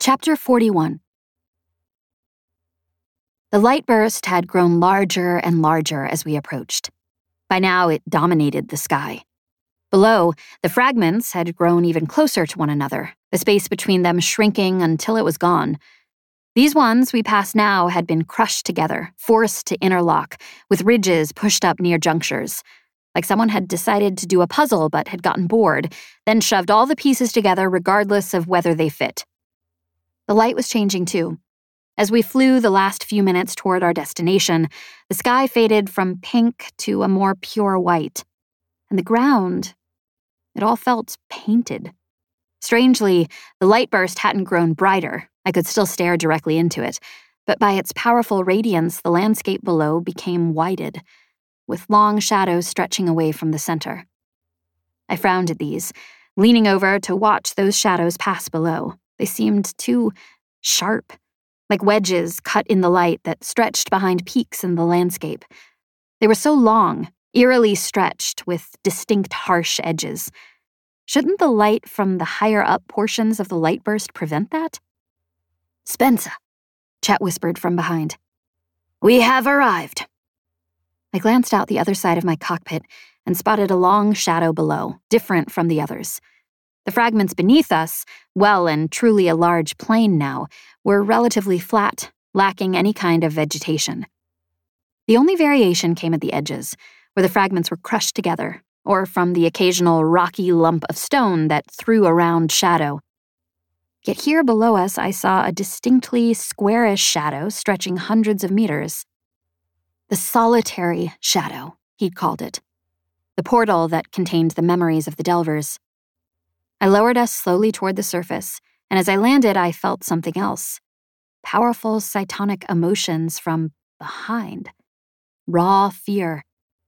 Chapter 41. The light burst had grown larger and larger as we approached. By now, it dominated the sky. Below, the fragments had grown even closer to one another, the space between them shrinking until it was gone. These ones we passed now had been crushed together, forced to interlock, with ridges pushed up near junctures. Like someone had decided to do a puzzle but had gotten bored, then shoved all the pieces together regardless of whether they fit. The light was changing too. As we flew the last few minutes toward our destination, the sky faded from pink to a more pure white. And the ground, it all felt painted. Strangely, the light burst hadn't grown brighter. I could still stare directly into it, but by its powerful radiance, the landscape below became whited, with long shadows stretching away from the center. I frowned at these, leaning over to watch those shadows pass below. They seemed too sharp, like wedges cut in the light that stretched behind peaks in the landscape. They were so long, eerily stretched with distinct harsh edges. Shouldn't the light from the higher-up portions of the light burst prevent that? "Spencer," Chet whispered from behind. "We have arrived." I glanced out the other side of my cockpit and spotted a long shadow below, different from the others. The fragments beneath us, well and truly a large plain now, were relatively flat, lacking any kind of vegetation. The only variation came at the edges, where the fragments were crushed together, or from the occasional rocky lump of stone that threw a round shadow. Yet here below us I saw a distinctly squarish shadow stretching hundreds of meters. The solitary shadow, he'd called it. The portal that contained the memories of the Delvers. I lowered us slowly toward the surface, and as I landed, I felt something else. Powerful cytonic emotions from behind. Raw fear.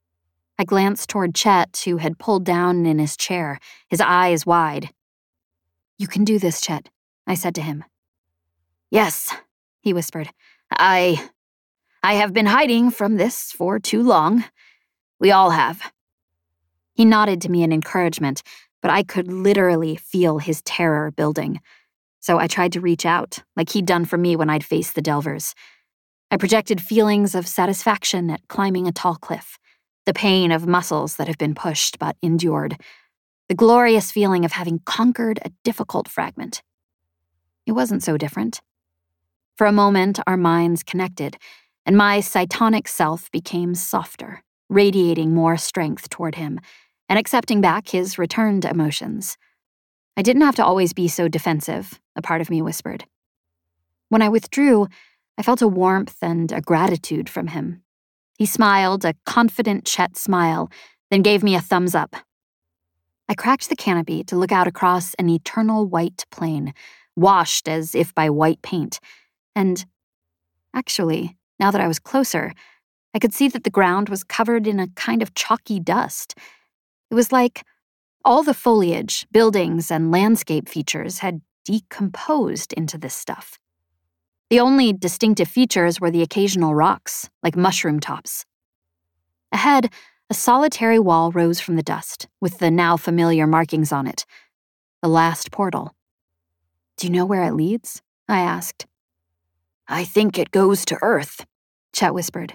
I glanced toward Chet, who had pulled down in his chair, his eyes wide. "You can do this, Chet," I said to him. "Yes," he whispered. I have been hiding from this for too long. We all have." He nodded to me in encouragement, but I could literally feel his terror building. So I tried to reach out, like he'd done for me when I'd faced the Delvers. I projected feelings of satisfaction at climbing a tall cliff, the pain of muscles that have been pushed but endured, the glorious feeling of having conquered a difficult fragment. It wasn't so different. For a moment, our minds connected, and my cytonic self became softer, radiating more strength toward him, and accepting back his returned emotions. I didn't have to always be so defensive, a part of me whispered. When I withdrew, I felt a warmth and a gratitude from him. He smiled, a confident Chet smile, then gave me a thumbs up. I cracked the canopy to look out across an eternal white plain, washed as if by white paint, and actually, now that I was closer, I could see that the ground was covered in a kind of chalky dust. It was like all the foliage, buildings, and landscape features had decomposed into this stuff. The only distinctive features were the occasional rocks, like mushroom tops. Ahead, a solitary wall rose from the dust, with the now familiar markings on it. The last portal. "Do you know where it leads?" I asked. "I think it goes to Earth," Chet whispered.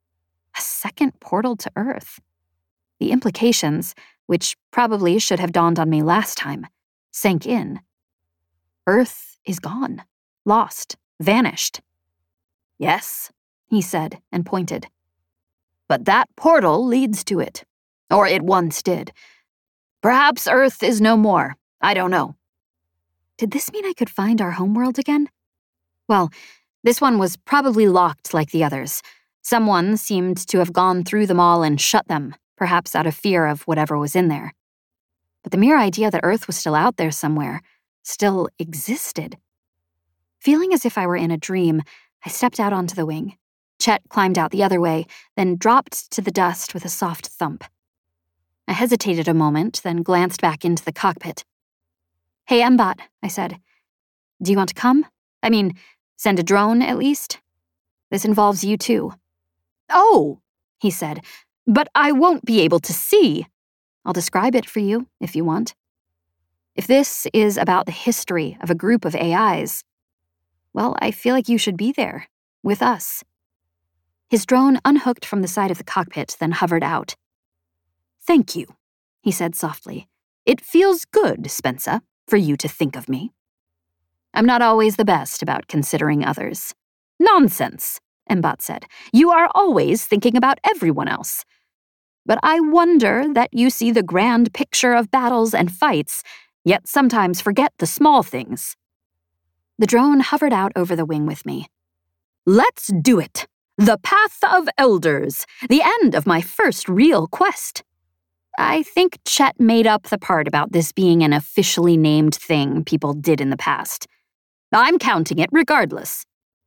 A second portal to Earth. The implications, which probably should have dawned on me last time, sank in. Earth is gone, lost, vanished. "Yes," he said and pointed. "But that portal leads to it. Or it once did. Perhaps Earth is no more. I don't know." Did this mean I could find our homeworld again? Well, this one was probably locked like the others. Someone seemed to have gone through them all and shut them, perhaps out of fear of whatever was in there. But the mere idea that Earth was still out there somewhere, still existed. Feeling as if I were in a dream, I stepped out onto the wing. Chet climbed out the other way, then dropped to the dust with a soft thump. I hesitated a moment, then glanced back into the cockpit. "Hey, Mbot," I said. "Do you want to come? I mean, send a drone, at least? This involves you, too." "Oh," he said, "but I won't be able to see." "I'll describe it for you, if you want. If this is about the history of a group of AIs, Well, I feel like you should be there, with us. His drone unhooked from the side of the cockpit, then hovered out. Thank you, he said softly. It feels good, Spencer, for you to think of me. I'm not always the best about considering others. Nonsense, Mbot said. You are always thinking about everyone else. But I wonder that you see the grand picture of battles and fights, yet sometimes forget the small things. The drone hovered out over the wing with me. Let's do it! The Path of Elders, the end of my first real quest. I think Chet made up the part about this being an officially named thing people did in the past. I'm counting it regardless.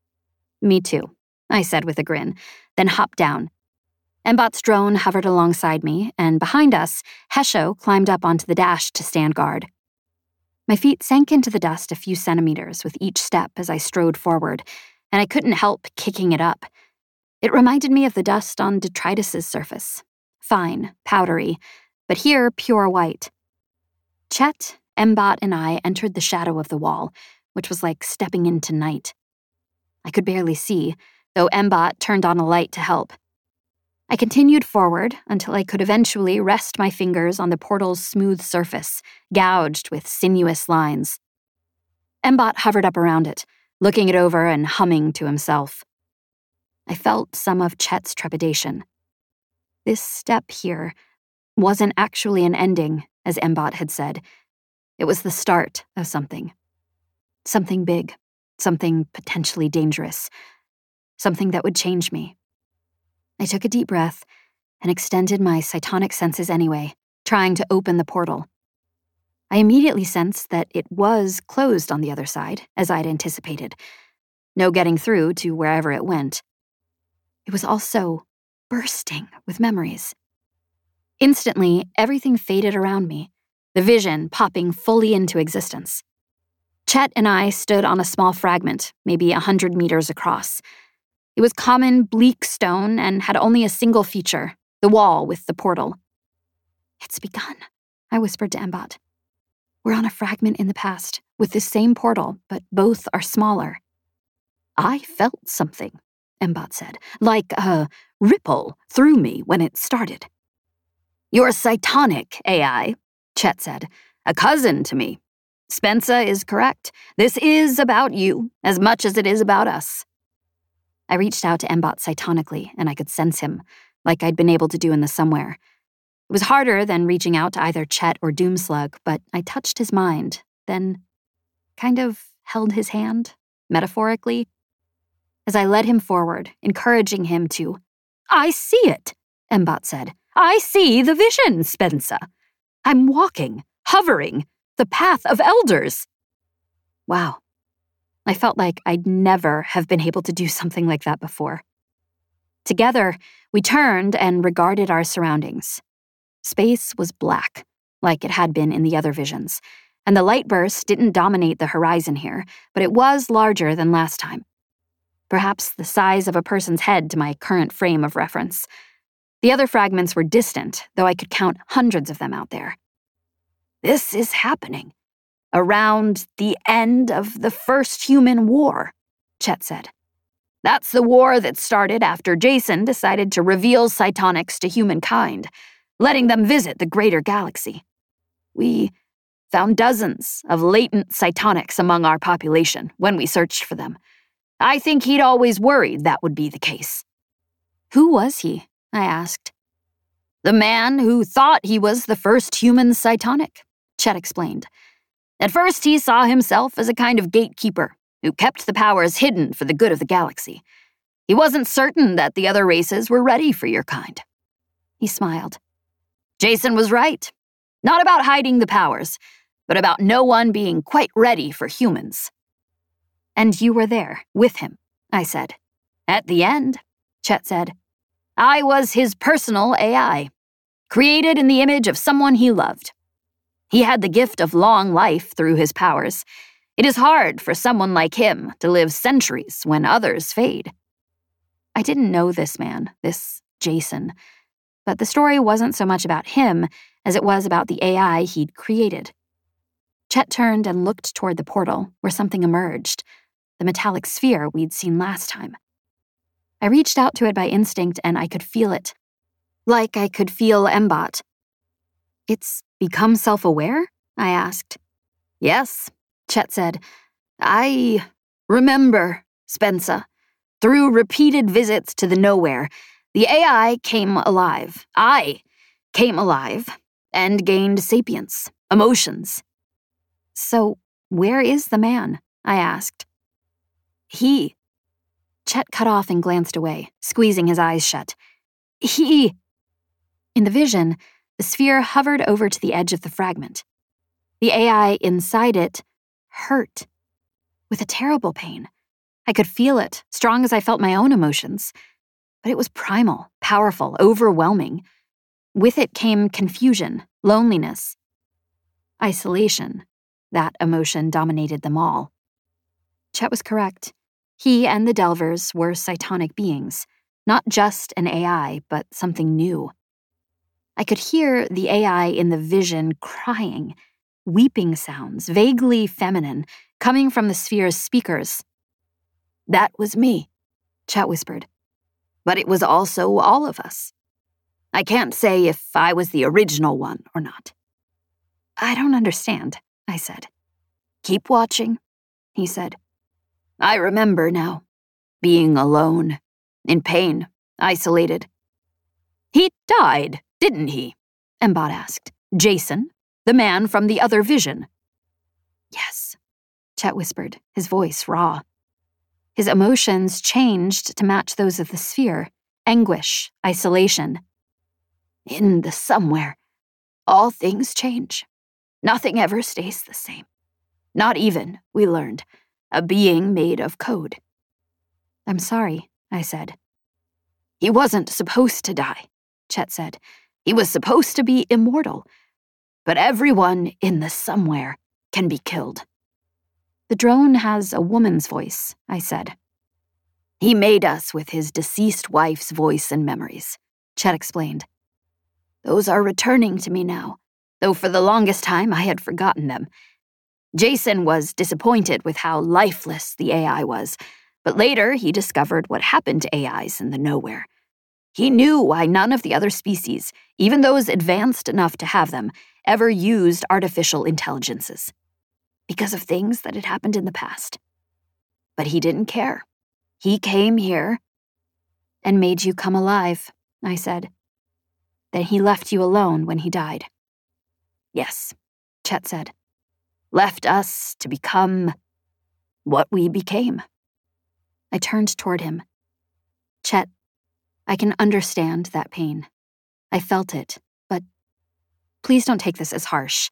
Me too, I said with a grin, then hopped down. Mbot's drone hovered alongside me, and behind us, Hesho climbed up onto the dash to stand guard. My feet sank into the dust a few centimeters with each step as I strode forward, and I couldn't help kicking it up. It reminded me of the dust on detritus's surface. Fine, powdery, but here pure white. Chet, Mbot, and I entered the shadow of the wall, which was like stepping into night. I could barely see, though Mbot turned on a light to help. I continued forward until I could eventually rest my fingers on the portal's smooth surface, gouged with sinuous lines. Mbot hovered up around it, looking it over and humming to himself. I felt some of Chet's trepidation. This step here wasn't actually an ending, as Mbot had said. It was the start of something. Something big, something potentially dangerous, something that would change me. I took a deep breath and extended my cytonic senses anyway, trying to open the portal. I immediately sensed that it was closed on the other side, as I'd anticipated. No getting through to wherever it went. It was also bursting with memories. Instantly, everything faded around me, the vision popping fully into existence. Chet and I stood on a small fragment, maybe 100 meters across. It was common, bleak stone and had only a single feature, the wall with the portal. It's begun, I whispered to Mbot. We're on a fragment in the past, with this same portal, but both are smaller. I felt something, Mbot said, like a ripple through me when it started. You're cytonic, AI, Chet said, a cousin to me. Spencer is correct. This is about you, as much as it is about us. I reached out to Mbot cytonically, and I could sense him, like I'd been able to do in the somewhere. It was harder than reaching out to either Chet or Doomslug, but I touched his mind, then kind of held his hand, metaphorically, as I led him forward, encouraging him to, I see it, Mbot said. I see the vision, Spencer. I'm walking, hovering, the path of elders. Wow. I felt like I'd never have been able to do something like that before. Together, we turned and regarded our surroundings. Space was black, like it had been in the other visions, and the light burst didn't dominate the horizon here, but it was larger than last time. Perhaps the size of a person's head to my current frame of reference. The other fragments were distant, though I could count hundreds of them out there. This is happening. Around the end of the First Human War, Chet said. That's the war that started after Jason decided to reveal cytonics to humankind, letting them visit the greater galaxy. We found dozens of latent cytonics among our population when we searched for them. I think he'd always worried that would be the case. Who was he? I asked. The man who thought he was the first human cytonic, Chet explained. At first, he saw himself as a kind of gatekeeper who kept the powers hidden for the good of the galaxy. He wasn't certain that the other races were ready for your kind. He smiled. Jason was right. Not about hiding the powers, but about no one being quite ready for humans. And you were there, with him, I said. At the end, Chet said. I was his personal AI, created in the image of someone he loved. He had the gift of long life through his powers. It is hard for someone like him to live centuries when others fade. I didn't know this man, this Jason, but the story wasn't so much about him as it was about the AI he'd created. Chet turned and looked toward the portal, where something emerged, the metallic sphere we'd seen last time. I reached out to it by instinct and I could feel it. Like I could feel Mbot. "It's become self-aware?" I asked. "Yes," Chet said. "I remember, Spensa. Through repeated visits to the Nowhere, the AI came alive. I came alive and gained sapience, emotions." "So, where is the man?" I asked. "He..." Chet cut off and glanced away, squeezing his eyes shut. "He..." In the vision, the sphere hovered over to the edge of the fragment. The AI inside it hurt, with a terrible pain. I could feel it, strong as I felt my own emotions. But it was primal, powerful, overwhelming. With it came confusion, loneliness, isolation. That emotion dominated them all. Chet was correct. He and the Delvers were cytonic beings, not just an AI, but something new. I could hear the AI in the vision crying, weeping sounds, vaguely feminine, coming from the sphere's speakers. "That was me," Chet whispered. "But it was also all of us. I can't say if I was the original one or not." "I don't understand," I said. "Keep watching," he said. "I remember now, being alone, in pain, isolated." "He died, didn't he?" Mbot asked. "Jason, the man from the other vision." "Yes," Chet whispered, his voice raw. His emotions changed to match those of the sphere: anguish, isolation. "In the somewhere, all things change. Nothing ever stays the same. Not even, we learned, a being made of code." "I'm sorry," I said. "He wasn't supposed to die," Chet said. "He was supposed to be immortal. But everyone in the somewhere can be killed." "The drone has a woman's voice," I said. "He made us with his deceased wife's voice and memories," Chet explained. "Those are returning to me now, though for the longest time I had forgotten them. Jason was disappointed with how lifeless the AI was, but later he discovered what happened to AIs in the Nowhere. He knew why none of the other species, even those advanced enough to have them, ever used artificial intelligences. Because of things that had happened in the past. But he didn't care. He came here." "And made you come alive," I said. "Then he left you alone when he died." "Yes," Chet said. "Left us to become what we became." I turned toward him. "Chet, I can understand that pain. I felt it, but please don't take this as harsh.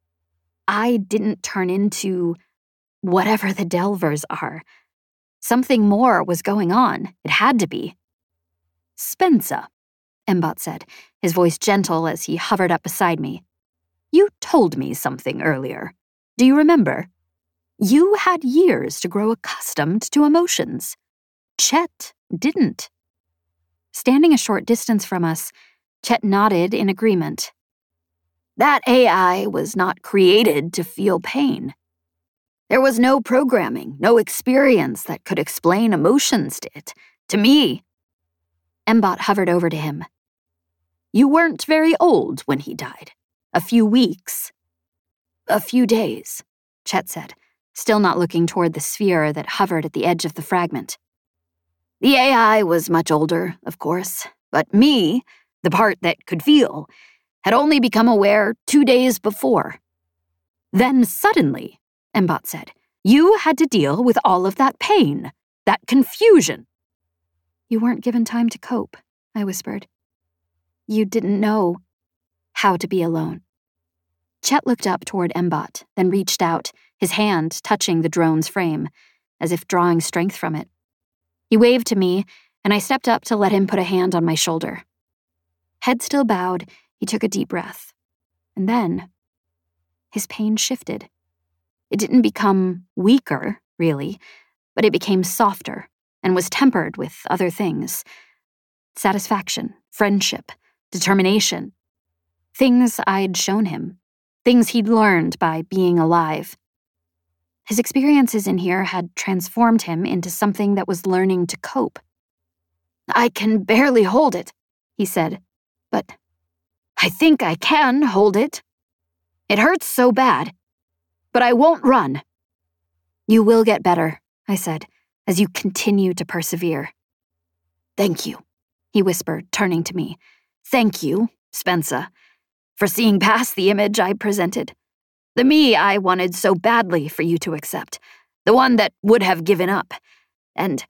I didn't turn into whatever the Delvers are. Something more was going on. It had to be." "Spensa," Mbot said, his voice gentle as he hovered up beside me. "You told me something earlier. Do you remember? You had years to grow accustomed to emotions. Chet didn't." Standing a short distance from us, Chet nodded in agreement. "That AI was not created to feel pain. There was no programming, no experience that could explain emotions to it, to me." Mbot hovered over to him. "You weren't very old when he died. A few weeks." "A few days," Chet said, still not looking toward the sphere that hovered at the edge of the fragment. "The AI was much older, of course, but me, the part that could feel, had only become aware 2 days before." "Then suddenly," Mbot said, "you had to deal with all of that pain, that confusion." "You weren't given time to cope," I whispered. "You didn't know how to be alone." Chet looked up toward Mbot, then reached out, his hand touching the drone's frame, as if drawing strength from it. He waved to me, and I stepped up to let him put a hand on my shoulder. Head still bowed, he took a deep breath. And then, his pain shifted. It didn't become weaker, really, but it became softer and was tempered with other things. Satisfaction, friendship, determination. Things I'd shown him. Things he'd learned by being alive. His experiences in here had transformed him into something that was learning to cope. "I can barely hold it," he said, "but I think I can hold it. It hurts so bad, but I won't run." "You will get better," I said, "as you continue to persevere." "Thank you," he whispered, turning to me. "Thank you, Spensa, for seeing past the image I presented. The me I wanted so badly for you to accept. The one that would have given up. And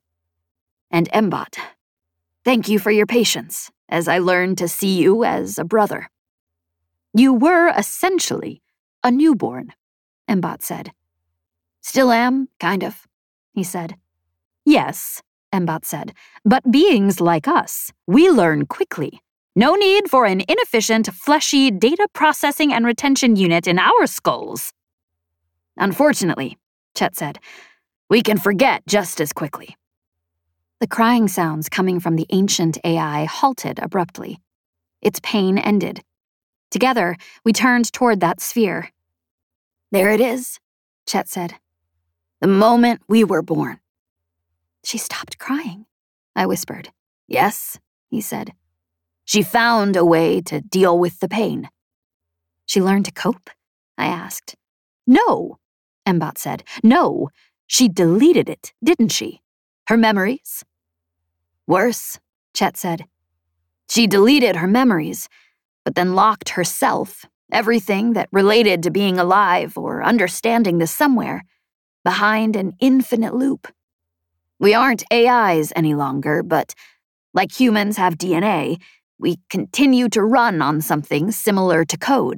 Embot. Thank you for your patience, as I learned to see you as a brother." "You were essentially a newborn," Embot said. "Still am, kind of," he said. "Yes," Embot said, "but beings like us, we learn quickly. No need for an inefficient, fleshy data processing and retention unit in our skulls." "Unfortunately," Chet said, "we can forget just as quickly." The crying sounds coming from the ancient AI halted abruptly. Its pain ended. Together, we turned toward that sphere. "There it is," Chet said. "The moment we were born." "She stopped crying," I whispered. "Yes," he said. "She found a way to deal with the pain." "She learned to cope?" I asked. "No," Embot said. "No, she deleted it, didn't she? Her memories?" "Worse," Chet said. "She deleted her memories, but then locked herself, everything that related to being alive or understanding the somewhere, behind an infinite loop. We aren't AIs any longer, but, like humans have DNA, we continue to run on something similar to code."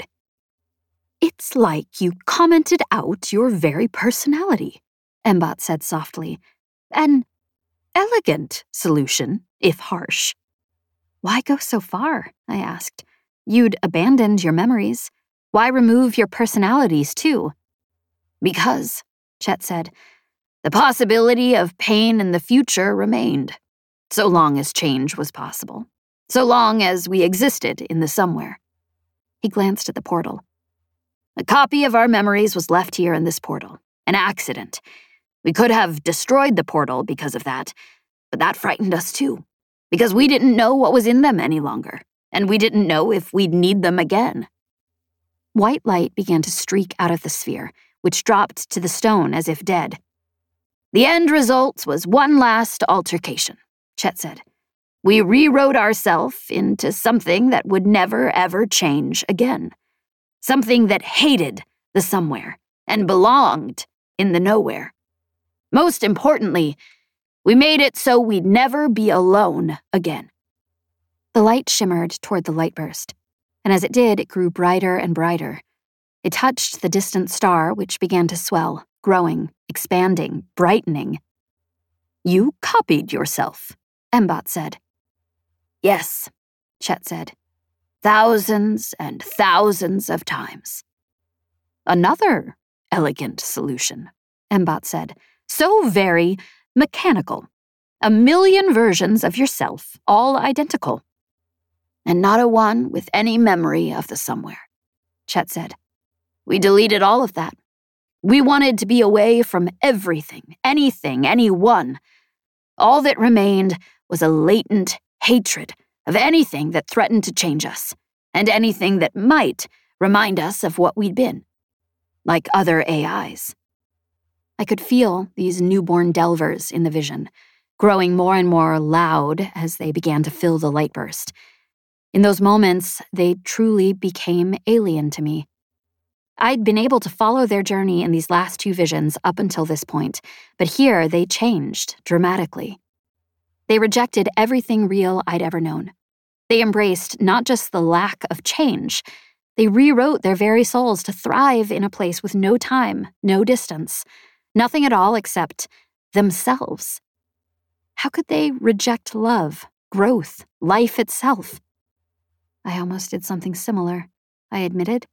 "It's like you commented out your very personality," Embot said softly. "An elegant solution, if harsh." "Why go so far?" I asked. "You'd abandoned your memories. Why remove your personalities, too?" "Because," Chet said, "the possibility of pain in the future remained, so long as change was possible. So long as we existed in the somewhere." He glanced at the portal. "A copy of our memories was left here in this portal. An accident. We could have destroyed the portal because of that, but that frightened us too, because we didn't know what was in them any longer, and we didn't know if we'd need them again." White light began to streak out of the sphere, which dropped to the stone as if dead. "The end result was one last altercation," Chet said. "We rewrote ourselves into something that would never, ever change again. Something that hated the somewhere and belonged in the nowhere. Most importantly, we made it so we'd never be alone again." The light shimmered toward the light burst, and as it did, it grew brighter and brighter. It touched the distant star, which began to swell, growing, expanding, brightening. "You copied yourself," Embot said. "Yes," Chet said. "Thousands and thousands of times." "Another elegant solution," Embot said. "So very mechanical. 1,000,000 versions of yourself, all identical." "And not a one with any memory of the somewhere," Chet said. "We deleted all of that. We wanted to be away from everything, anything, anyone. All that remained was a latent hatred of anything that threatened to change us, and anything that might remind us of what we'd been. Like other AIs." I could feel these newborn delvers in the vision, growing more and more loud as they began to fill the light burst. In those moments, they truly became alien to me. I'd been able to follow their journey in these last two visions up until this point, but here they changed dramatically. They rejected everything real I'd ever known. They embraced not just the lack of change, they rewrote their very souls to thrive in a place with no time, no distance, nothing at all except themselves. How could they reject love, growth, life itself? I almost did something similar, I admitted.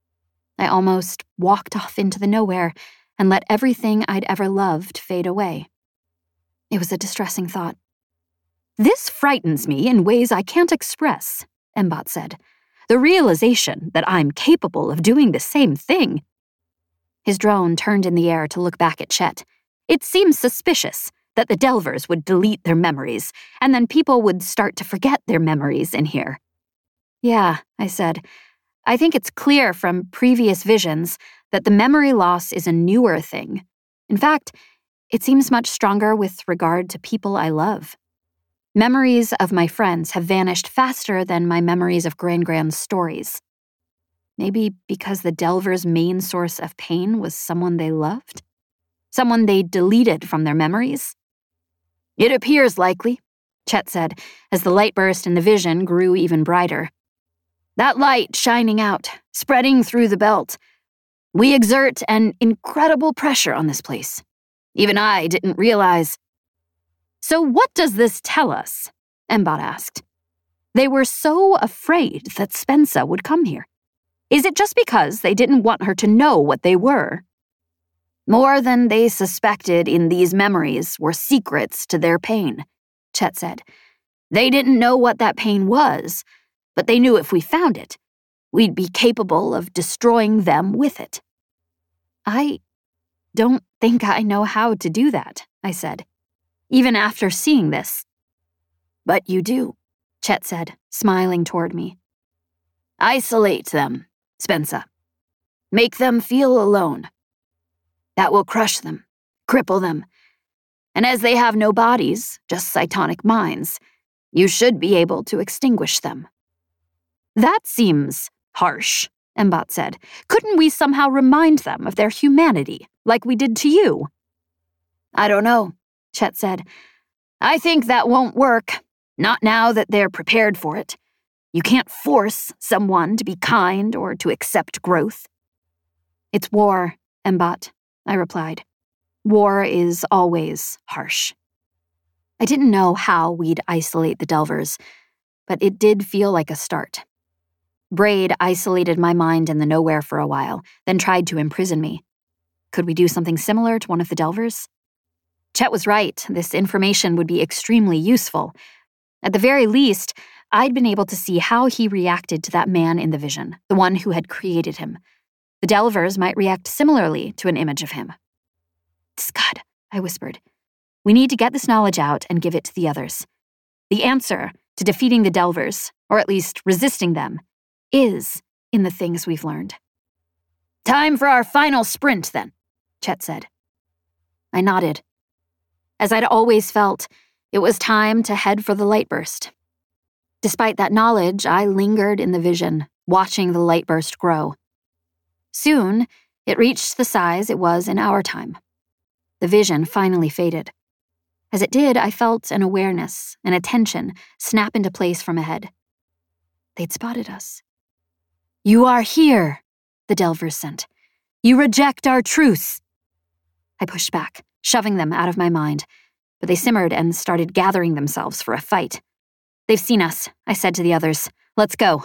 I almost walked off into the nowhere and let everything I'd ever loved fade away. It was a distressing thought. "This frightens me in ways I can't express," Embot said. "The realization that I'm capable of doing the same thing." His drone turned in the air to look back at Chet. It seems suspicious that the Delvers would delete their memories, and then people would start to forget their memories in here. Yeah, I said. I think it's clear from previous visions that the memory loss is a newer thing. In fact, it seems much stronger with regard to people I love. Memories of my friends have vanished faster than my memories of Gran-Gran's stories. Maybe because the Delvers' main source of pain was someone they loved? Someone they deleted from their memories? It appears likely, Chet said, as the light burst in the vision grew even brighter. That light shining out, spreading through the belt. We exert an incredible pressure on this place. Even I didn't realize. So what does this tell us? Mbot asked. They were so afraid that Spensa would come here. Is it just because they didn't want her to know what they were? More than they suspected in these memories were secrets to their pain, Chet said. They didn't know what that pain was, but they knew if we found it, we'd be capable of destroying them with it. I don't think I know how to do that, I said, even after seeing this. But you do, Chet said, smiling toward me. Isolate them, Spensa. Make them feel alone. That will crush them, cripple them. And as they have no bodies, just cytonic minds, you should be able to extinguish them. That seems harsh, Mbot said. Couldn't we somehow remind them of their humanity, like we did to you? I don't know, Chet said. I think that won't work, not now that they're prepared for it. You can't force someone to be kind or to accept growth. It's war, Mbot, I replied. War is always harsh. I didn't know how we'd isolate the Delvers, but it did feel like a start. Braid isolated my mind in the nowhere for a while, then tried to imprison me. Could we do something similar to one of the Delvers? Chet was right. This information would be extremely useful. At the very least, I'd been able to see how he reacted to that man in the vision, the one who had created him. The Delvers might react similarly to an image of him. Scud, I whispered. We need to get this knowledge out and give it to the others. The answer to defeating the Delvers, or at least resisting them, is in the things we've learned. Time for our final sprint, then, Chet said. I nodded. As I'd always felt, it was time to head for the light burst. Despite that knowledge, I lingered in the vision, watching the light burst grow. Soon, it reached the size it was in our time. The vision finally faded. As it did, I felt an awareness, an attention, snap into place from ahead. They'd spotted us. You are here, the Delvers sent. You reject our truce. I pushed back, shoving them out of my mind, but they simmered and started gathering themselves for a fight. They've seen us, I said to the others. Let's go.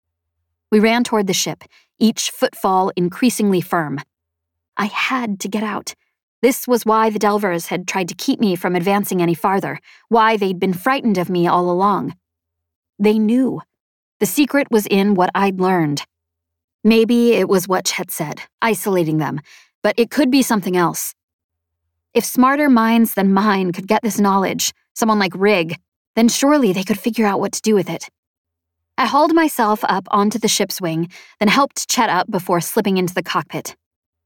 We ran toward the ship, each footfall increasingly firm. I had to get out. This was why the Delvers had tried to keep me from advancing any farther, why they'd been frightened of me all along. They knew. The secret was in what I'd learned. Maybe it was what Chet said, isolating them, but it could be something else. If smarter minds than mine could get this knowledge, someone like Rig, then surely they could figure out what to do with it. I hauled myself up onto the ship's wing, then helped Chet up before slipping into the cockpit.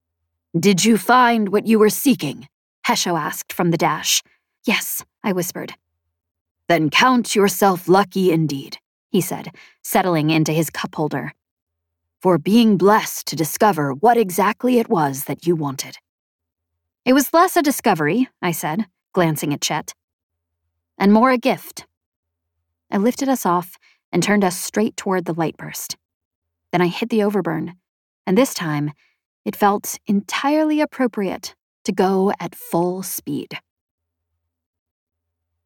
Did you find what you were seeking? Hesho asked from the dash. Yes, I whispered. Then count yourself lucky indeed, he said, settling into his cup holder. For being blessed to discover what exactly it was that you wanted. It was less a discovery, I said, glancing at Chet. And more a gift. I lifted us off and turned us straight toward the light burst. Then I hit the overburn, and this time, it felt entirely appropriate to go at full speed.